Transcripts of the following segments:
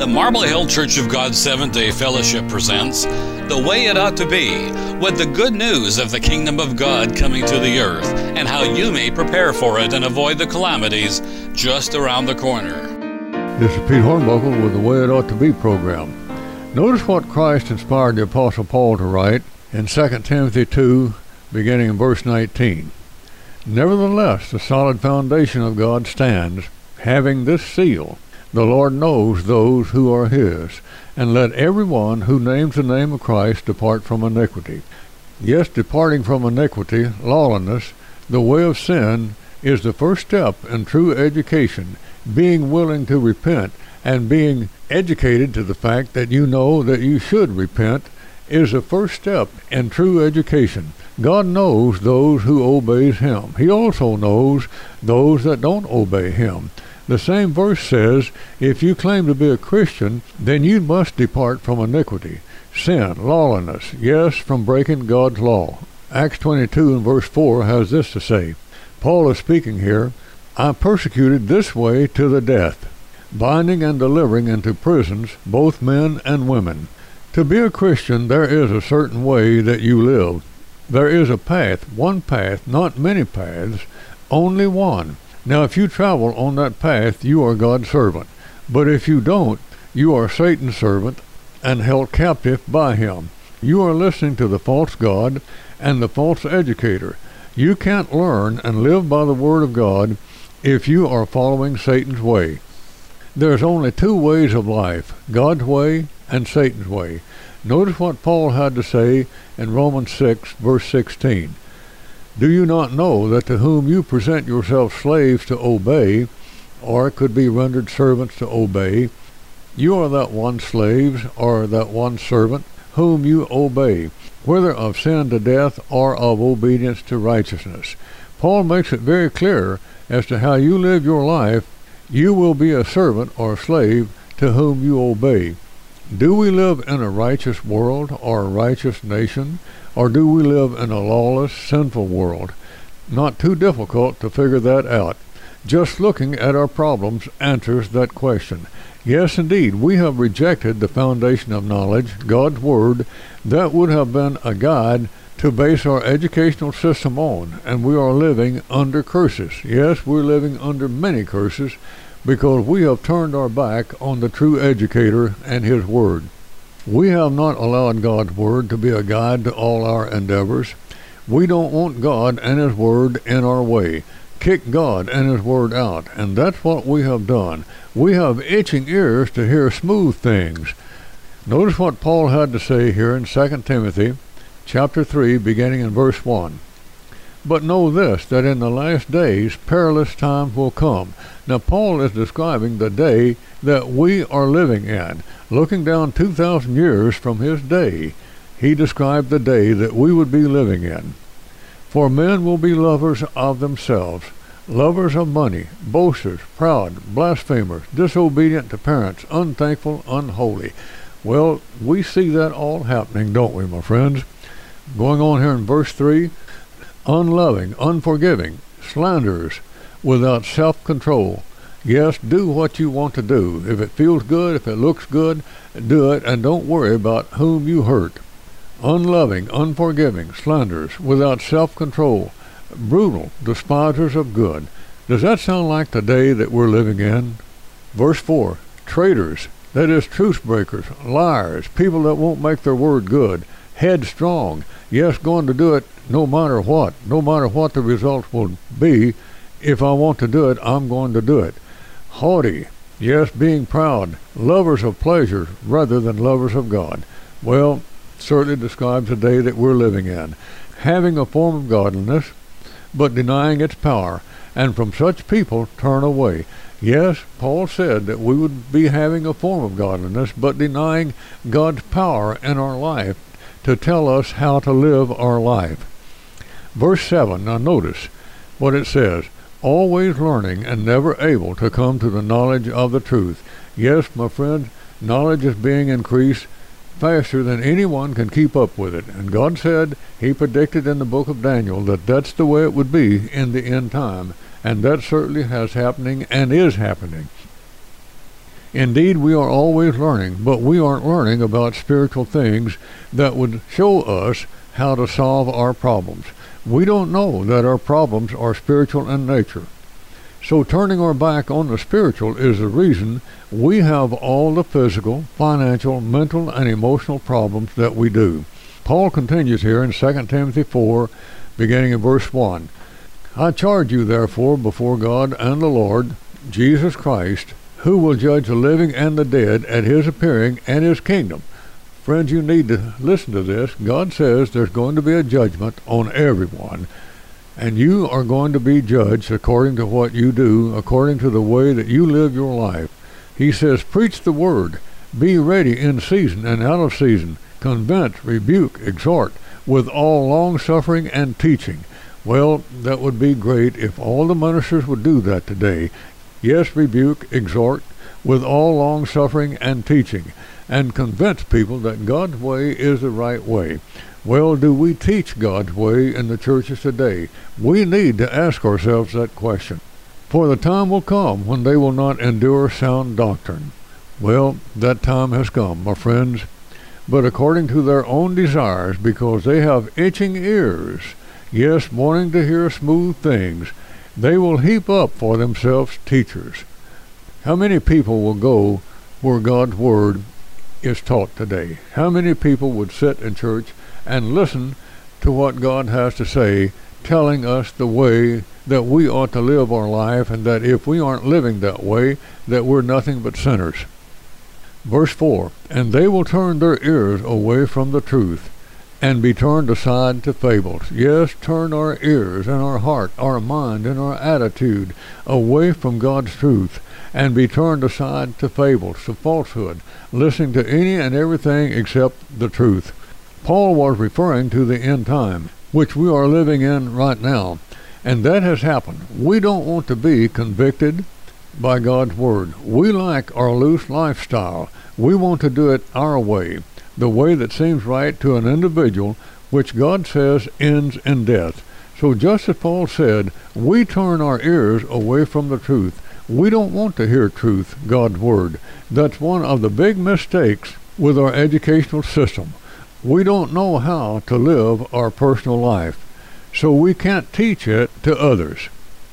The Marble Hill Church of God Seventh-day Fellowship presents The Way It Ought to Be, with the good news of the kingdom of God coming to the earth and how you may prepare for it and avoid the calamities just around the corner. This is Pete Hornbuckle with The Way It Ought to Be program. Notice what Christ inspired the Apostle Paul to write in 2 Timothy 2, beginning in verse 19. Nevertheless, the solid foundation of God stands, having this seal: the Lord knows those who are his, and let everyone who names the name of Christ depart from iniquity. Yes, departing from iniquity, lawlessness, the way of sin, is the first step in true education. Being willing to repent and being educated to the fact that you know that you should repent is the first step in true education. God knows those who obeys him. He also knows those that don't obey him. The same verse says, if you claim to be a Christian, then you must depart from iniquity, sin, lawlessness, yes, from breaking God's law. Acts 22 and verse 4 has this to say. Paul is speaking here, I persecuted this way to the death, binding and delivering into prisons both men and women. To be a Christian, there is a certain way that you live. There is a path, one path, not many paths, only one. Now, if you travel on that path, you are God's servant. But if you don't, you are Satan's servant and held captive by him. You are listening to the false God and the false educator. You can't learn and live by the Word of God if you are following Satan's way. There's only two ways of life, God's way and Satan's way. Notice what Paul had to say in Romans 6, verse 16. Do you not know that to whom you present yourselves slaves to obey, or it could be rendered servants to obey, you are that one slaves, or that one servant, whom you obey, whether of sin to death, or of obedience to righteousness. Paul makes it very clear as to how you live your life. You will be a servant or slave to whom you obey. Do we live in a righteous world or a righteous nation, or do we live in a lawless, sinful world? Not too difficult to figure that out. Just looking at our problems answers that question. Yes, indeed, we have rejected the foundation of knowledge, God's Word, that would have been a guide to base our educational system on, and we are living under curses. Yes, we're living under many curses because we have turned our back on the true educator and his Word. We have not allowed God's Word to be a guide to all our endeavors. We don't want God and his Word in our way. Kick God and his Word out, and that's what we have done. We have itching ears to hear smooth things. Notice what Paul had to say here in 2 Timothy chapter 3, beginning in verse 1. But know this, that in the last days perilous times will come. Now Paul is describing the day that we are living in. Looking down 2,000 years from his day, he described the day that we would be living in. For men will be lovers of themselves, lovers of money, boasters, proud, blasphemers, disobedient to parents, unthankful, unholy. Well, we see that all happening, don't we, my friends? Going on here in verse 3, unloving, unforgiving, slanderers, without self-control. Yes, do what you want to do. If it feels good, if it looks good, do it, and don't worry about whom you hurt. Unloving, unforgiving, slanderers, without self-control, brutal, despisers of good. Does that sound like the day that we're living in? Verse 4, traitors, that is, truce breakers, liars, people that won't make their word good, headstrong, yes, going to do it no matter what the results will be. If I want to do it, I'm going to do it. Haughty, yes, being proud, lovers of pleasure rather than lovers of God. Well, certainly describes the day that we're living in. Having a form of godliness, but denying its power, and from such people turn away. Yes, Paul said that we would be having a form of godliness, but denying God's power in our life to tell us how to live our life. Verse 7, now notice what it says. Always learning and never able to come to the knowledge of the truth. Yes, my friend, knowledge is being increased faster than anyone can keep up with it. And God said, he predicted in the book of Daniel that that's the way it would be in the end time. And that certainly has happening and is happening. Indeed, we are always learning, but we aren't learning about spiritual things that would show us how to solve our problems. We don't know that our problems are spiritual in nature. So turning our back on the spiritual is the reason we have all the physical, financial, mental, and emotional problems that we do. Paul continues here in 2 Timothy 4, beginning in verse 1. I charge you therefore before God and the Lord Jesus Christ, who will judge the living and the dead at his appearing and his kingdom. Friends, you need to listen to this. God says there's going to be a judgment on everyone, and you are going to be judged according to what you do, according to the way that you live your life. He says, preach the word, be ready in season and out of season, convince, rebuke, exhort, with all long-suffering and teaching. Well, that would be great if all the ministers would do that today. Yes, rebuke, exhort, with all long-suffering and teaching, and convince people that God's way is the right way. Well, do we teach God's way in the churches today? We need to ask ourselves that question. For the time will come when they will not endure sound doctrine. Well, that time has come, my friends. But according to their own desires, because they have itching ears, yes, wanting to hear smooth things, they will heap up for themselves teachers. How many people will go where God's word is taught today? How many people would sit in church and listen to what God has to say, telling us the way that we ought to live our life, and that if we aren't living that way, that we're nothing but sinners? Verse 4, and they will turn their ears away from the truth, and be turned aside to fables. Yes, turn our ears and our heart, our mind, and our attitude away from God's truth, and be turned aside to fables, to falsehood, listening to any and everything except the truth. Paul was referring to the end time, which we are living in right now, and that has happened. We don't want to be convicted by God's word. We like our loose lifestyle. We want to do it our way, the way that seems right to an individual, which God says ends in death. So just as Paul said, we turn our ears away from the truth. We don't want to hear truth, God's word. That's one of the big mistakes with our educational system. We don't know how to live our personal life, so we can't teach it to others.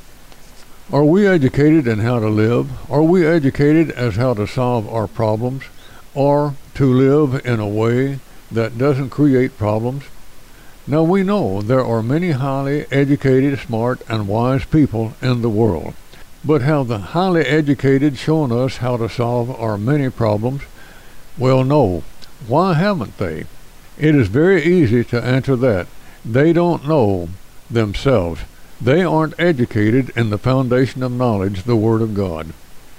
Are we educated in how to live? Are we educated as how to solve our problems, or to live in a way that doesn't create problems? Now we know there are many highly educated, smart, and wise people in the world. But have the highly educated shown us how to solve our many problems? Well, no. Why haven't they? It is very easy to answer that. They don't know themselves. They aren't educated in the foundation of knowledge, the Word of God.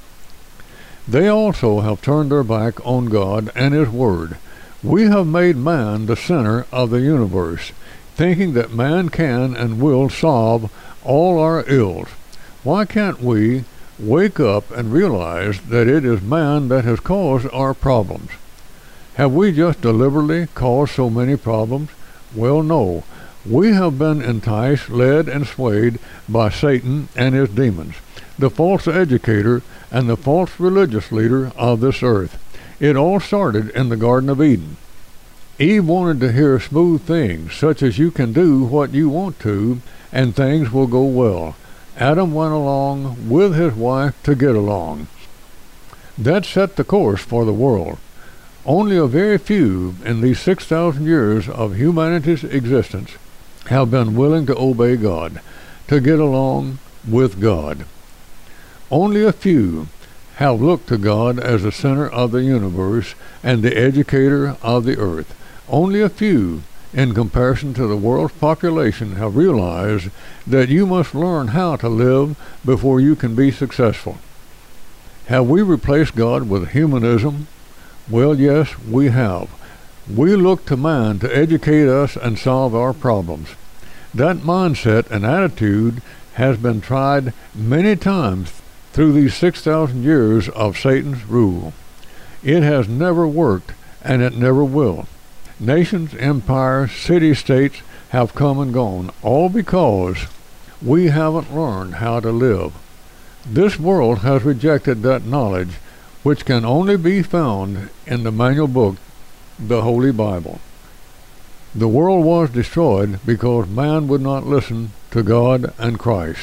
They also have turned their back on God and His Word. We have made man the center of the universe, thinking that man can and will solve all our ills. Why can't we wake up and realize that it is man that has caused our problems? Have we just deliberately caused so many problems? Well, no. We have been enticed, led, and swayed by Satan and his demons, the false educator and the false religious leader of this earth. It all started in the Garden of Eden. Eve wanted to hear smooth things, such as you can do what you want to, and things will go well. Adam went along with his wife to get along. That set the course for the world. Only a very few in these 6,000 years of humanity's existence have been willing to obey God, to get along with God. Only a few have looked to God as the center of the universe and the educator of the earth. Only a few, in comparison to the world's population, have realized that you must learn how to live before you can be successful. Have we replaced God with humanism? Well, yes, we have. We look to man to educate us and solve our problems. That mindset and attitude has been tried many times through these 6,000 years of Satan's rule. It has never worked, and it never will. Nations, empires, city-states have come and gone, all because we haven't learned how to live. This world has rejected that knowledge which can only be found in the manual book, the Holy Bible. The world was destroyed because man would not listen to God and Christ.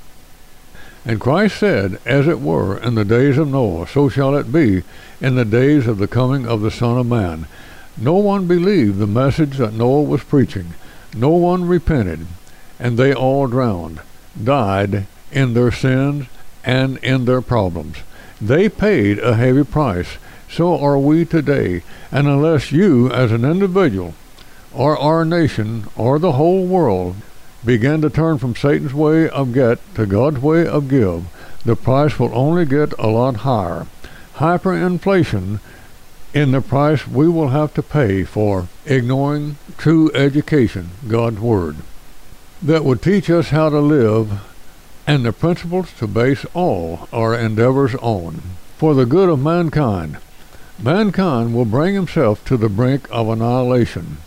And Christ said, as it were in the days of Noah, so shall it be in the days of the coming of the Son of Man. No one believed the message that Noah was preaching. No one repented, and they all drowned, died in their sins and in their problems. They paid a heavy price. So are we today. And unless you, as an individual, or our nation, or the whole world, begin to turn from Satan's way of get to God's way of give, the price will only get a lot higher. Hyperinflation in the price we will have to pay for ignoring true education, God's Word, that would teach us how to live and the principles to base all our endeavors on, for the good of mankind. Mankind will bring himself to the brink of annihilation.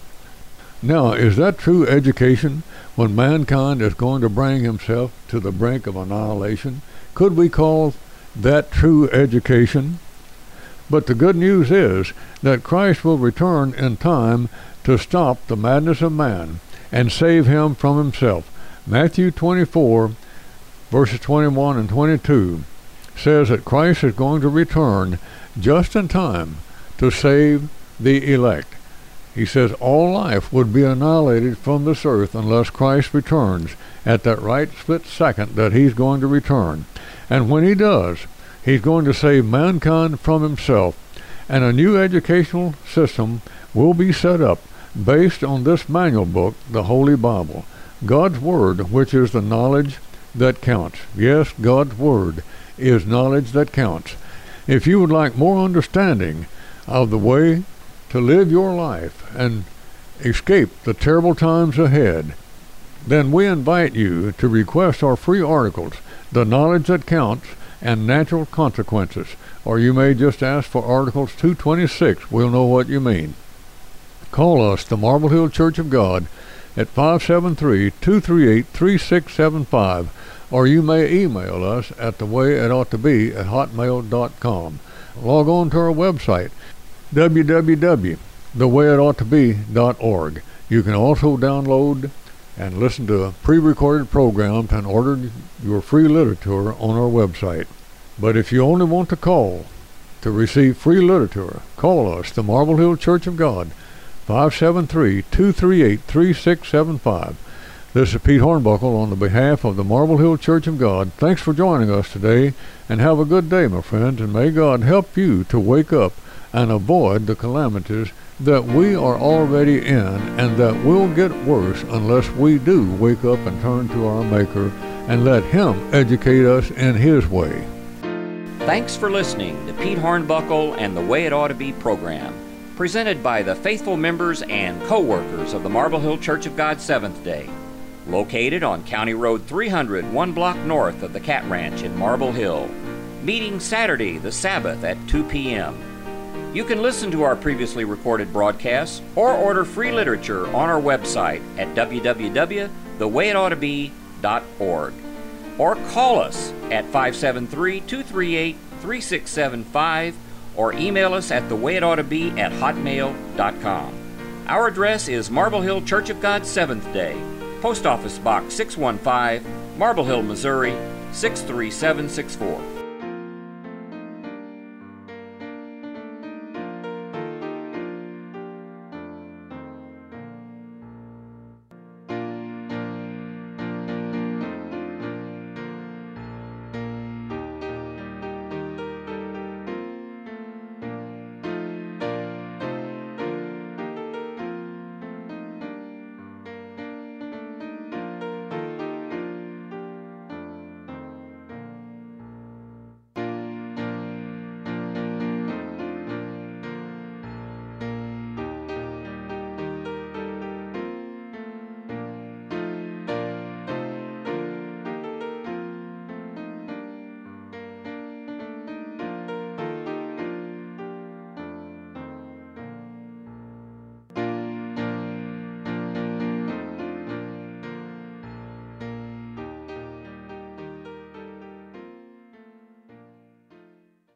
Now, is that true education when mankind is going to bring himself to the brink of annihilation? Could we call that true education? But the good news is that Christ will return in time to stop the madness of man and save him from himself. Matthew 24, verses 21 and 22 says that Christ is going to return just in time to save the elect. He says all life would be annihilated from this earth unless Christ returns at that right split second that he's going to return. And when he does, he's going to save mankind from himself. And a new educational system will be set up based on this manual book, the Holy Bible. God's Word, which is the knowledge that counts. Yes, God's Word is knowledge that counts. If you would like more understanding of the way to live your life and escape the terrible times ahead, then we invite you to request our free articles, The Knowledge That Counts and Natural Consequences, or you may just ask for Articles 226. We'll know what you mean. Call us, the Marble Hill Church of God, at 573-238-3675, or you may email us at thewayitoughtobe@hotmail.com. Log on to our website, www.thewayitoughtobe.org. You can also download and listen to pre-recorded programs and order your free literature on our website. But if you only want to call to receive free literature, call us, the Marble Hill Church of God, 573-238-3675. This is Pete Hornbuckle on the behalf of the Marble Hill Church of God. Thanks for joining us today, and have a good day, my friends, and may God help you to wake up and avoid the calamities that we are already in and that will get worse unless we do wake up and turn to our Maker and let Him educate us in His way. Thanks for listening to Pete Hornbuckle and the Way It Ought to Be program, presented by the faithful members and co-workers of the Marble Hill Church of God Seventh-day, located on County Road 300, 1 block north of the Cat Ranch in Marble Hill, meeting Saturday the Sabbath at 2 p.m. You can listen to our previously recorded broadcasts or order free literature on our website at www.thewayitoughtobe.org, or call us at 573-238-3675, or email us at thewayitoughtobe@hotmail.com. Our address is Marble Hill Church of God Seventh-day, Post Office Box 615, Marble Hill, Missouri 63764.